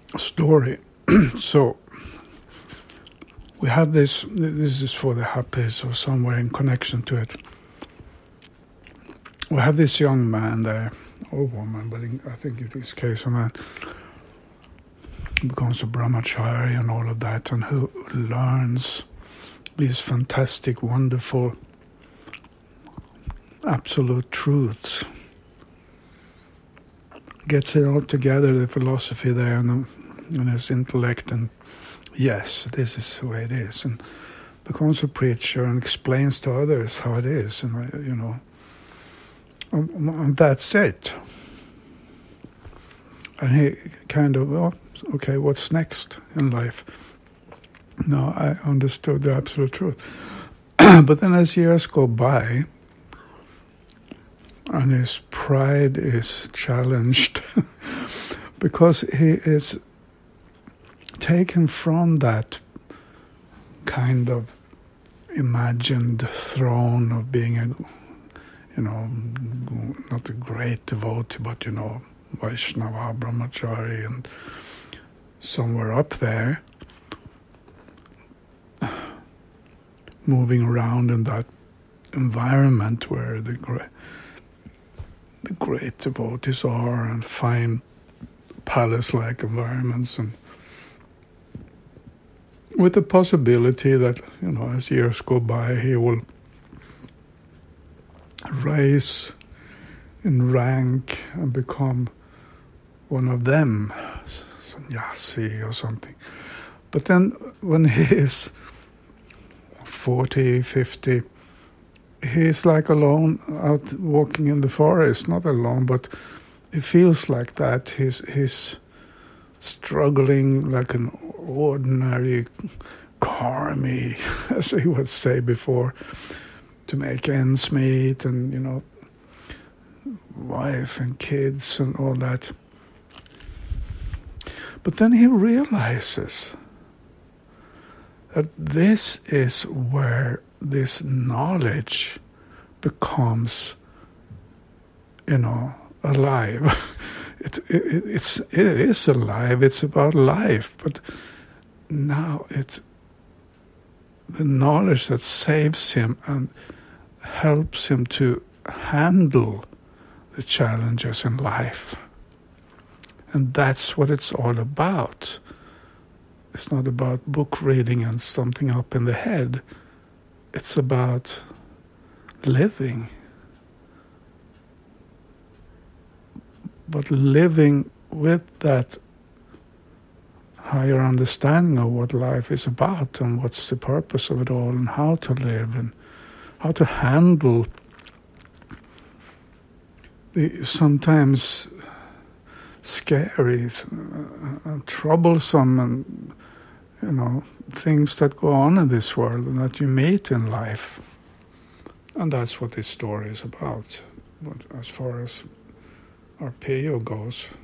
story. So we have this is for the happies or somewhere in connection to it. We have this young man there, or woman, but I think in this case a man, who becomes a brahmachari and all of that, and who learns these fantastic, wonderful, absolute truths. Gets it all together, the philosophy there, and his intellect, and yes, this is the way it is, and becomes a preacher and explains to others how it is, and and that's it. And he kind of, well, okay, what's next in life? No, I understood the absolute truth. But then as years go by, and his pride is challenged, because he is taken from that kind of imagined throne of being a, not a great devotee, but, Vaishnava, Brahmachari, and somewhere up there, moving around in that environment where the great devotees are, and fine palace-like environments, and with the possibility that, as years go by, he will rise in rank and become one of them, sannyasi or something. But then when he is 40, 50, he's like alone out walking in the forest. Not alone, but it feels like that. He's struggling like an ordinary karmi, as he would say before, to make ends meet, and, wife and kids and all that. But then he realizes that this is where this knowledge becomes, alive. It is alive. It's about life. But now it's the knowledge that saves him and helps him to handle the challenges in life. And that's what it's all about. It's not about book reading and something up in the head. It's about living. But living with that higher understanding of what life is about and what's the purpose of it all and how to live and how to handle the sometimes scary, troublesome and things that go on in this world and that you meet in life. And that's what this story is about, as far as Arpeggio goes.